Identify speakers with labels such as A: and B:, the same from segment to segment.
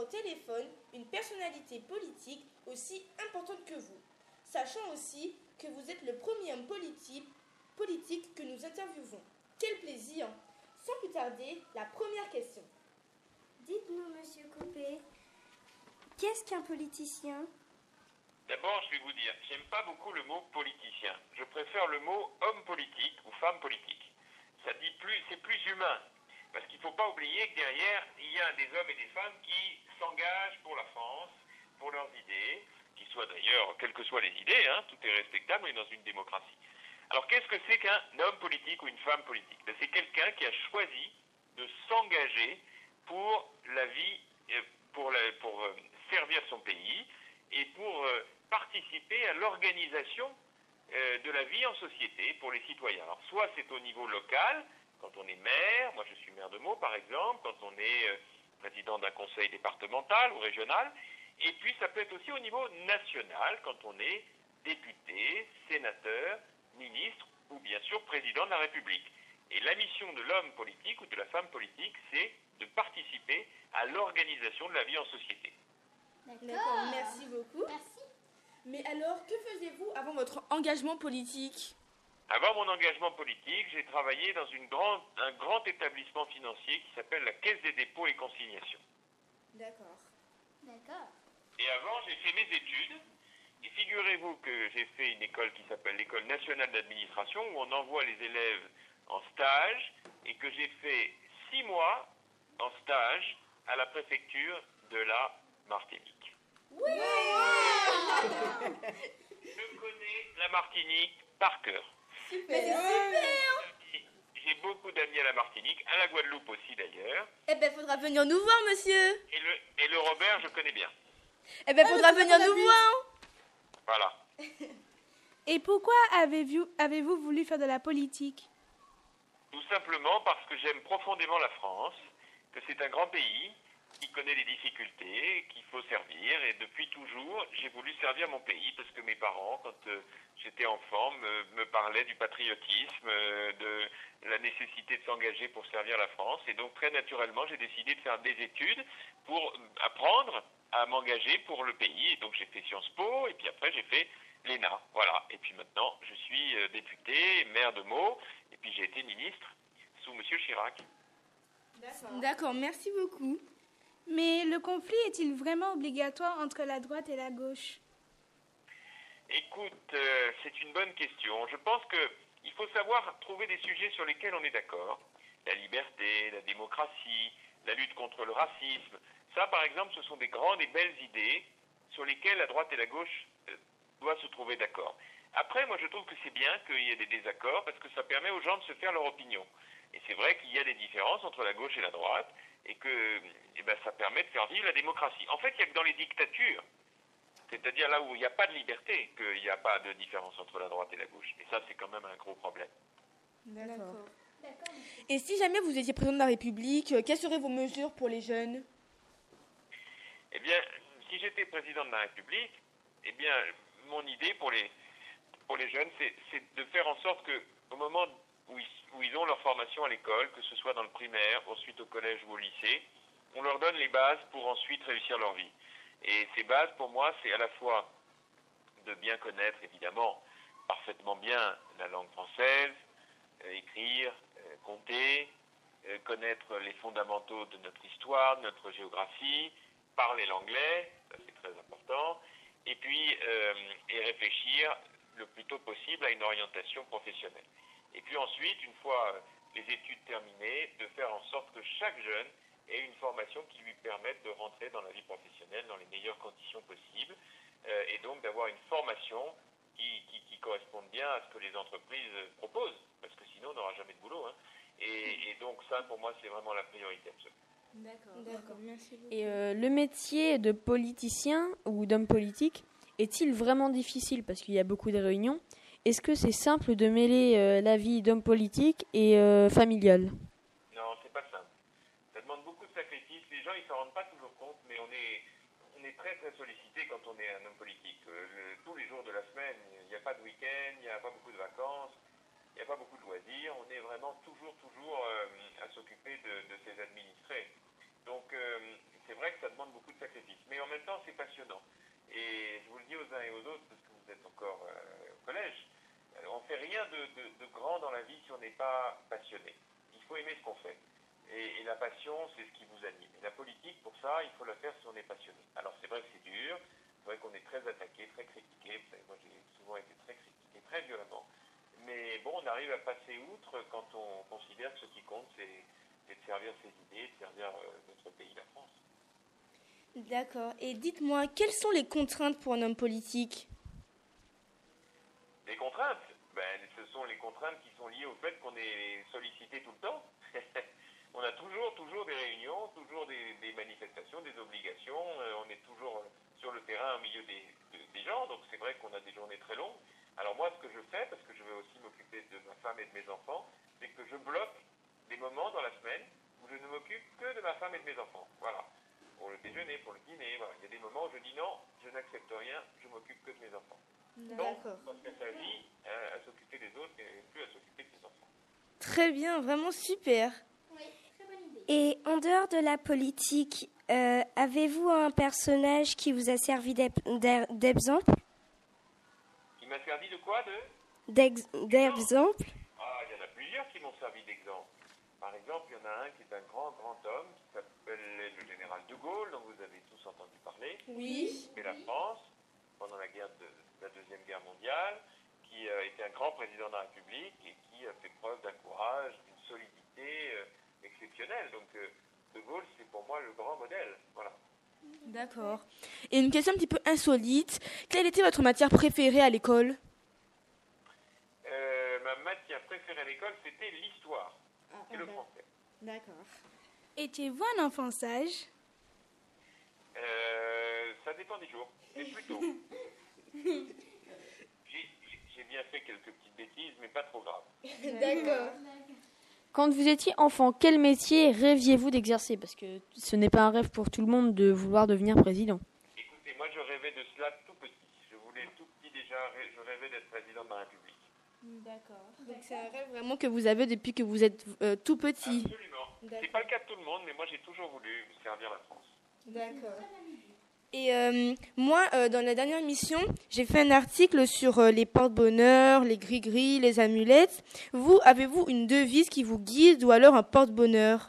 A: téléphone une personnalité politique aussi importante que vous, sachant aussi que vous êtes le premier homme politique que nous interviewons. Quel plaisir! Sans plus tarder, la première question.
B: Dites-nous, monsieur Copé, qu'est-ce qu'un politicien?
C: D'abord, je vais vous dire, j'aime pas beaucoup le mot politicien. Je préfère le mot homme politique ou femme politique. C'est plus humain. Parce qu'il ne faut pas oublier que derrière, il y a des hommes et des femmes qui s'engagent pour la France, pour leurs idées, qui soient d'ailleurs, quelles que soient les idées, tout est respectable, on est dans une démocratie. Alors qu'est-ce que c'est qu'un homme politique ou une femme politique? C'est quelqu'un qui a choisi de s'engager pour la vie, pour servir son pays et pour participer à l'organisation de la vie en société pour les citoyens. Alors soit c'est au niveau local, quand on est maire, moi je suis maire de Meaux par exemple, quand on est président d'un conseil départemental ou régional, et puis ça peut être aussi au niveau national, quand on est député, sénateur, ministre ou bien sûr président de la République. Et la mission de l'homme politique ou de la femme politique, c'est de participer à l'organisation de la vie en société.
A: D'accord, merci beaucoup.
B: Merci.
A: Mais alors, que faisiez-vous avant votre engagement politique?
C: Avant mon engagement politique, j'ai travaillé dans un grand établissement financier qui s'appelle la Caisse des dépôts et consignations.
A: D'accord.
B: D'accord.
C: Et avant, j'ai fait mes études. Et figurez-vous que j'ai fait une école qui s'appelle l'École nationale d'administration, où on envoie les élèves en stage, et que j'ai fait 6 mois en stage à la préfecture de la Martinique.
A: Oui.
C: Je connais la Martinique par cœur.
A: Super. Super.
C: J'ai beaucoup d'amis à la Martinique, à la Guadeloupe aussi d'ailleurs.
A: Eh ben, faudra venir nous voir, monsieur.
C: Et le Robert, je connais bien.
A: Eh ben, faudra venir nous voir.
C: Voilà.
D: Et pourquoi avez-vous voulu faire de la politique?
C: Tout simplement parce que j'aime profondément la France, que c'est un grand pays qui connaît des difficultés, qu'il faut servir. Et depuis toujours, j'ai voulu servir mon pays parce que mes parents, quand j'étais enfant, me parlaient du patriotisme, de la nécessité de s'engager pour servir la France. Et donc, très naturellement, j'ai décidé de faire des études pour apprendre à m'engager pour le pays. Et donc, j'ai fait Sciences Po et puis après, j'ai fait l'ENA. Voilà. Et puis maintenant, je suis député, maire de Meaux, et puis j'ai été ministre sous M. Chirac.
A: D'accord, merci beaucoup.
D: Mais le conflit est-il vraiment obligatoire entre la droite et la gauche?
C: Écoute, c'est une bonne question. Je pense qu'il faut savoir trouver des sujets sur lesquels on est d'accord. La liberté, la démocratie, la lutte contre le racisme. Ça, par exemple, ce sont des grandes et belles idées sur lesquelles la droite et la gauche doivent se trouver d'accord. Après, moi, je trouve que c'est bien qu'il y ait des désaccords parce que ça permet aux gens de se faire leur opinion. Et c'est vrai qu'il y a des différences entre la gauche et la droite et que ça permet de faire vivre la démocratie. En fait, il n'y a que dans les dictatures, c'est-à-dire là où il n'y a pas de liberté, qu'il n'y a pas de différence entre la droite et la gauche. Et ça, c'est quand même un gros problème.
A: D'accord. Et si jamais vous étiez président de la République, quelles seraient vos mesures pour les jeunes?
C: Eh bien, si j'étais président de la République, eh bien, mon idée pour les jeunes, c'est de faire en sorte qu'au moment où ils ont leur formation à l'école, que ce soit dans le primaire, ensuite au collège ou au lycée, on leur donne les bases pour ensuite réussir leur vie. Et ces bases, pour moi, c'est à la fois de bien connaître, évidemment, parfaitement bien la langue française, écrire, compter, connaître les fondamentaux de notre histoire, de notre géographie, parler l'anglais, ça c'est très important, et puis et réfléchir le plus tôt possible à une orientation professionnelle. Et puis ensuite, une fois les études terminées, de faire en sorte que chaque jeune ait une formation qui lui permette de rentrer dans la vie professionnelle dans les meilleures conditions possibles, et donc d'avoir une formation qui corresponde bien à ce que les entreprises proposent, parce que sinon on n'aura jamais de boulot. Et donc ça, pour moi, c'est vraiment la priorité absolue.
A: D'accord, merci beaucoup.
E: Et le métier de politicien ou d'homme politique est-il vraiment difficile parce qu'il y a beaucoup de réunions? Est-ce que c'est simple de mêler la vie d'homme politique et familiale?
C: Non, c'est pas simple. Ça demande beaucoup de sacrifices. Les gens, ils s'en rendent pas toujours compte, mais on est très très sollicité quand on est un homme politique. Tous les jours de la semaine, il n'y a pas de week-end, il n'y a pas beaucoup de vacances, il n'y a pas beaucoup de loisirs. On est vraiment toujours à s'occuper de ses administrés. Donc, il c'est vrai que ça demande beaucoup de sacrifices. Mais en même temps, c'est passionnant. Et je vous le dis aux uns et aux autres, parce que vous êtes encore au collège, on ne fait rien de grand dans la vie si on n'est pas passionné. Il faut aimer ce qu'on fait. Et la passion, c'est ce qui vous anime. Et la politique, pour ça, il faut la faire si on est passionné. Alors c'est vrai que c'est dur, c'est vrai qu'on est très attaqué, très critiqué. Vous savez, moi j'ai souvent été très critiqué, très violemment. Mais bon, on arrive à passer outre quand on considère que ce qui compte, c'est de servir ses idées, de servir notre pays, la France.
A: D'accord. Et dites-moi, quelles sont les contraintes pour un homme politique?
C: Les contraintes, ce sont les contraintes qui sont liées au fait qu'on est sollicité tout le temps. On a toujours des réunions, toujours des manifestations, des obligations. On est toujours sur le terrain au milieu des gens, donc c'est vrai qu'on a des journées très longues. Alors moi, ce que je fais, parce que je veux aussi m'occuper de ma femme et de mes enfants, c'est que je bloque des moments dans la semaine où je ne m'occupe que de ma femme et de mes enfants. Voilà. Pour le déjeuner, pour le dîner, voilà. Il y a des moments où je dis non, je n'accepte rien, je m'occupe que de mes enfants. Donc, parce qu'elle s'agit à s'occuper des autres et plus à s'occuper de ses enfants.
A: Très bien, vraiment super.
B: Oui, très bonne idée. Et en dehors de la politique, avez-vous un personnage qui vous a servi d'exemple?
C: Il m'a servi de quoi
B: D'exemple?
C: Ah, il y en a plusieurs qui m'ont servi d'exemple. Par exemple, il y en a un qui est un grand homme qui s'appelle le général de Gaulle, dont vous avez tous entendu parler.
A: Oui.
C: Mais la France, pendant la Deuxième Guerre mondiale, qui était un grand président de la République et qui a fait preuve d'un courage, d'une solidité exceptionnelle. Donc, de Gaulle, c'est pour moi le grand modèle. Voilà.
A: D'accord. Et une question un petit peu insolite. Quelle était votre matière préférée à l'école?
C: Ma matière préférée à l'école, c'était l'histoire et le français.
A: D'accord.
D: Étiez-vous un enfant sage?
C: Ça dépend des jours, mais plutôt. J'ai bien fait quelques petites bêtises, mais pas trop graves.
A: D'accord.
E: Quand vous étiez enfant, quel métier rêviez-vous d'exercer? Parce que ce n'est pas un rêve pour tout le monde de vouloir devenir président.
C: Écoutez, moi je rêvais de cela tout petit. Je voulais tout petit déjà, je rêvais d'être président de la République.
A: D'accord. Donc c'est un rêve vraiment que vous avez depuis que vous êtes tout petit.
C: Absolument. C'est pas le cas de tout le monde, mais moi j'ai toujours voulu servir la France.
A: D'accord. Et moi, dans la dernière émission, j'ai fait un article sur les porte-bonheur, les gris-gris, les amulettes. Vous, avez-vous une devise qui vous guide ou alors un porte-bonheur?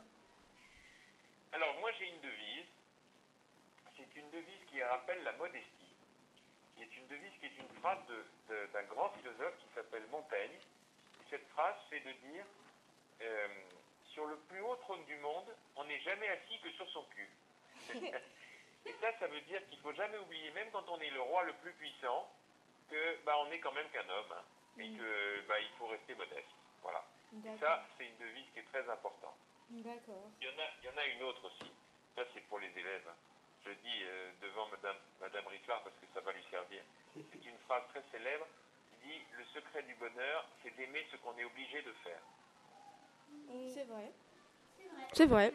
C: Alors moi j'ai une devise. C'est une devise qui rappelle la modestie. C'est une devise qui est une phrase d'un grand philosophe qui s'appelle Montaigne. Et cette phrase, c'est de dire sur le plus haut trône du monde, on n'est jamais assis que sur son cul. Et ça veut dire qu'il ne faut jamais oublier, même quand on est le roi le plus puissant, que on n'est quand même qu'un homme, hein, et que il faut rester modeste. Voilà. Et ça, c'est une devise qui est très importante.
A: D'accord.
C: Il y en a une autre aussi. Ça, c'est pour les élèves. Je dis devant Madame Ricard parce que ça va lui servir. C'est une phrase très célèbre qui dit « Le secret du bonheur, c'est d'aimer ce qu'on est obligé de faire ».
A: C'est vrai. C'est vrai.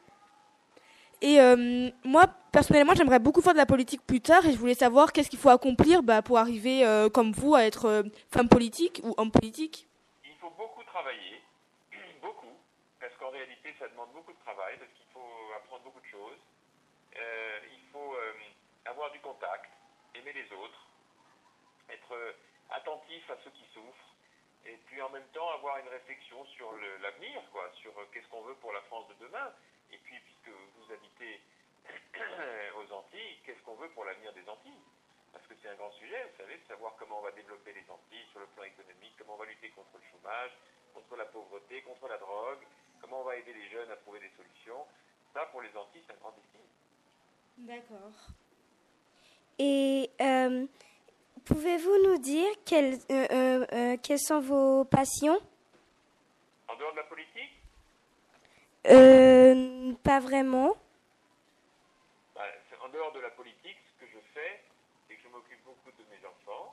A: Et moi, personnellement, j'aimerais beaucoup faire de la politique plus tard et je voulais savoir qu'est-ce qu'il faut accomplir pour arriver, comme vous, à être femme politique ou homme politique.
C: Il faut beaucoup travailler, beaucoup, parce qu'en réalité, ça demande beaucoup de travail, parce qu'il faut apprendre beaucoup de choses. Il faut avoir du contact, aimer les autres, être attentif à ceux qui souffrent, et puis en même temps avoir une réflexion sur l'avenir, sur qu'est-ce qu'on veut pour la France de demain. Et puis, puisque vous habitez aux Antilles, qu'est-ce qu'on veut pour l'avenir des Antilles? Parce que c'est un grand sujet, vous savez, de savoir comment on va développer les Antilles sur le plan économique, comment on va lutter contre le chômage, contre la pauvreté, contre la drogue, comment on va aider les jeunes à trouver des solutions. Ça, pour les Antilles, c'est un grand défi.
A: D'accord.
B: Et pouvez-vous nous dire quelles sont vos passions?
C: En dehors de la politique?
B: Pas vraiment.
C: En dehors de la politique, ce que je fais, c'est que je m'occupe beaucoup de mes enfants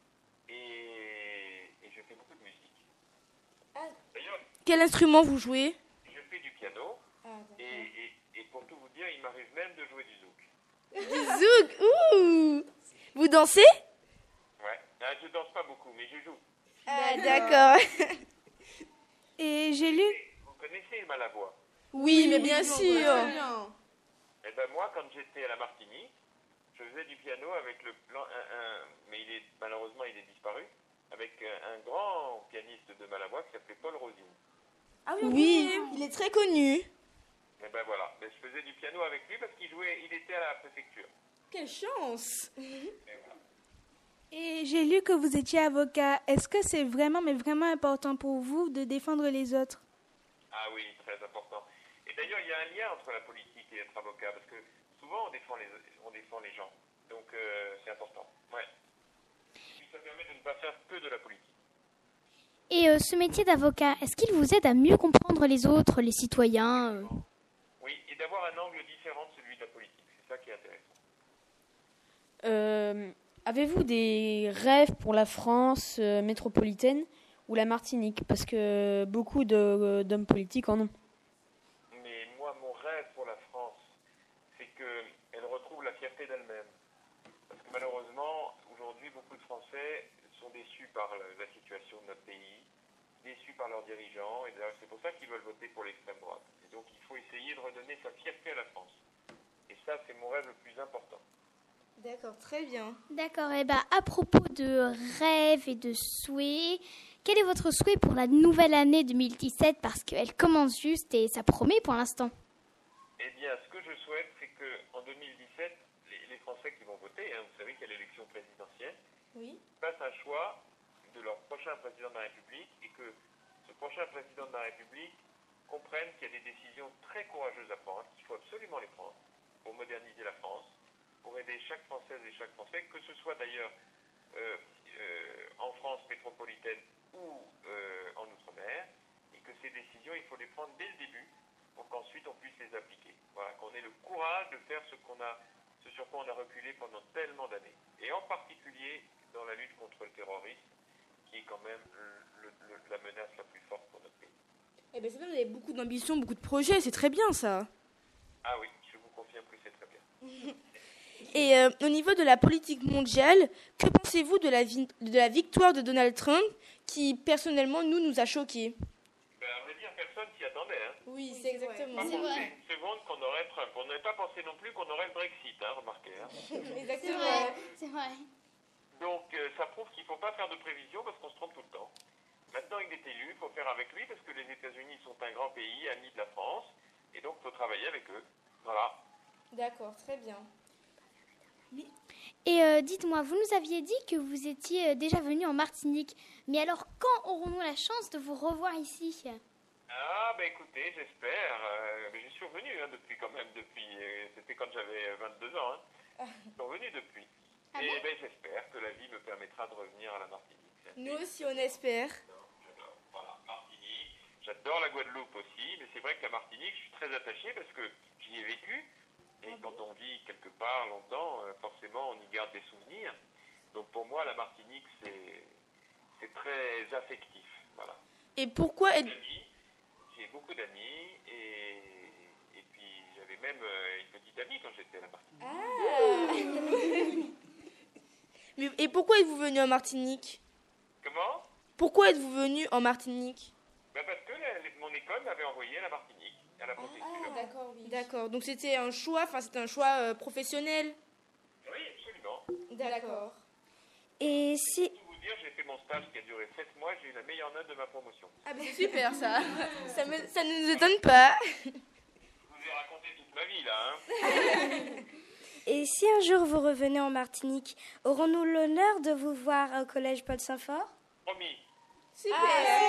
C: et je fais beaucoup de musique. D'ailleurs,
A: Quel instrument vous jouez?
C: je fais du piano et pour tout vous dire, il m'arrive même de jouer du zouk.
A: Du zouk. Ouh. Vous dansez?
C: Ouais, je danse pas beaucoup, mais je joue.
A: Ah, d'accord.
D: Et j'ai lu...
C: Vous connaissez le Malavoie?
A: Oui, mais bien sûr.
C: Eh ben moi, quand j'étais à la Martinique, je faisais du piano avec mais malheureusement il est disparu, avec un grand pianiste de Malamocque qui s'appelait Paul Rosine.
A: Ah oui, il est très connu.
C: Et ben voilà, mais je faisais du piano avec lui parce il était à la préfecture.
A: Quelle chance!
C: Et voilà.
D: Et j'ai lu que vous étiez avocat. Est-ce que c'est vraiment, mais vraiment important pour vous de défendre les autres?
C: Ah oui, très important. Et d'ailleurs, il y a un lien entre la politique et être avocat, parce que souvent on défend les gens. Donc c'est important. Ouais. Puis ça permet de ne pas faire que de la politique.
F: Et ce métier d'avocat, est-ce qu'il vous aide à mieux comprendre les autres, les citoyens
C: Oui, et d'avoir un angle différent de celui de la politique. C'est ça qui est intéressant.
E: Avez-vous des rêves pour la France métropolitaine ou la Martinique? Parce que beaucoup d'hommes politiques en ont.
C: Mais moi, mon rêve pour la France, c'est qu'elle retrouve la fierté d'elle-même. Parce que malheureusement, aujourd'hui, beaucoup de Français sont déçus par la situation de notre pays, déçus par leurs dirigeants, et d'ailleurs, c'est pour ça qu'ils veulent voter pour l'extrême droite. Et donc, il faut essayer de redonner sa fierté à la France. Et ça, c'est mon rêve le plus important.
A: D'accord, très bien.
F: D'accord, et à propos de rêves et de souhaits, quel est votre souhait pour la nouvelle année 2017? Parce qu'elle commence juste et ça promet pour l'instant.
C: Eh bien, ce que je souhaite, c'est qu'en 2017, les Français qui vont voter, vous savez qu'il y a l'élection présidentielle,
A: Oui.
C: fassent un choix de leur prochain président de la République et que ce prochain président de la République comprenne qu'il y a des décisions très courageuses à prendre, qu'il faut absolument les prendre pour moderniser la France, pour aider chaque Française et chaque Français, que ce soit d'ailleurs en France métropolitaine ou en Outre-mer, et que ces décisions, il faut les prendre dès le début pour qu'ensuite on puisse les appliquer. Voilà, qu'on ait le courage de faire ce sur quoi on a reculé pendant tellement d'années. Et en particulier dans la lutte contre le terrorisme, qui est quand même la menace la plus forte pour notre pays.
A: Eh bien, c'est bien, vous avez beaucoup d'ambition, beaucoup de projets, c'est très bien ça.
C: Ah oui, je vous confirme que c'est très bien.
A: Et au niveau de la politique mondiale, que pensez-vous de la victoire de Donald Trump qui, personnellement, nous a choqués?
C: À vrai dire, personne s'y attendait.
A: Oui, c'est exactement.
C: Pas pensé une seconde qu'on aurait Trump. On n'avait pas pensé non plus qu'on aurait le Brexit, remarquez.
A: Exactement.
F: C'est vrai.
C: Donc ça prouve qu'il ne faut pas faire de prévisions parce qu'on se trompe tout le temps. Maintenant il est élu, il faut faire avec lui parce que les États-Unis sont un grand pays, ami de la France, et donc il faut travailler avec eux. Voilà.
A: D'accord, très bien.
F: Et dites-moi, vous nous aviez dit que vous étiez déjà venu en Martinique. Mais alors, quand aurons-nous la chance de vous revoir ici?
C: Ah, écoutez, j'espère. Mais j'y suis revenu depuis. C'était quand j'avais 22 ans. Je suis revenu depuis.
F: Ah
C: Et
F: bon
C: j'espère que la vie me permettra de revenir à la Martinique.
A: Nous aussi, on espère.
C: J'adore. Voilà, Martinique. J'adore la Guadeloupe aussi, mais c'est vrai que la Martinique, je suis très attaché parce que j'y ai vécu. Et quand on vit quelque part longtemps, forcément, on y garde des souvenirs. Donc pour moi, la Martinique, c'est très affectif. Voilà.
A: Et pourquoi
C: J'ai beaucoup d'amis et puis j'avais même une petite amie quand j'étais à la Martinique.
A: Et pourquoi êtes-vous venu en Martinique?
C: Comment?
A: Pourquoi êtes-vous venu en Martinique?
C: Parce que mon école m'avait envoyé à la Martinique, à la préfecture.
A: D'accord, oui. D'accord, donc c'était un choix professionnel?
C: Oui, absolument.
A: D'accord.
B: Et si...
C: Pour vous dire, j'ai fait mon stage qui a duré 7 mois, j'ai eu la meilleure note de ma promotion.
A: Ah c'est super ça. Ça ne nous étonne pas.
C: Je vous ai raconté toute ma vie là.
B: Et si un jour vous revenez en Martinique, aurons-nous l'honneur de vous voir au collège Paul Saint-Fort?
C: Promis.
A: Super.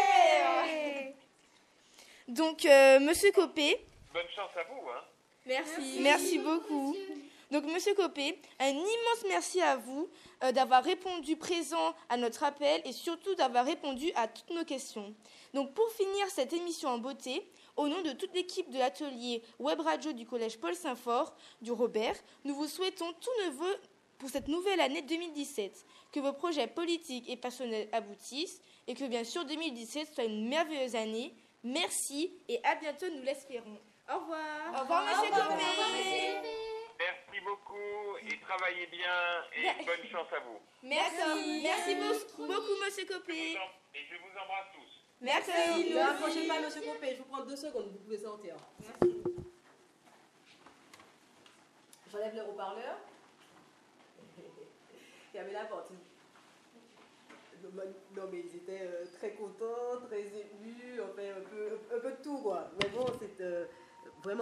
A: Donc, Monsieur Copé.
C: Bonne chance à vous.
A: Merci beaucoup. Donc, Monsieur Copé, un immense merci à vous d'avoir répondu présent à notre appel et surtout d'avoir répondu à toutes nos questions. Donc, pour finir cette émission en beauté, au nom de toute l'équipe de l'atelier Web Radio du Collège Paul Saint-Fort du Robert, nous vous souhaitons tous nos vœux pour cette nouvelle année 2017. Que vos projets politiques et personnels aboutissent et que bien sûr 2017 soit une merveilleuse année. Merci et à bientôt, nous l'espérons. Au revoir. Au revoir, Monsieur Copé.
C: Merci beaucoup et travaillez bien et bonne chance à vous.
A: Merci beaucoup, Monsieur Copé.
C: Et je vous embrasse tous.
A: Merci.
G: Ne rapprochez pas, Monsieur Copé, je vous prends 2 secondes, vous pouvez sortir. Merci. J'enlève le haut-parleur. Il y avait la porte. Non, mais ils étaient très contents, très émus, enfin un peu de tout, quoi. Mais bon, c'est vraiment.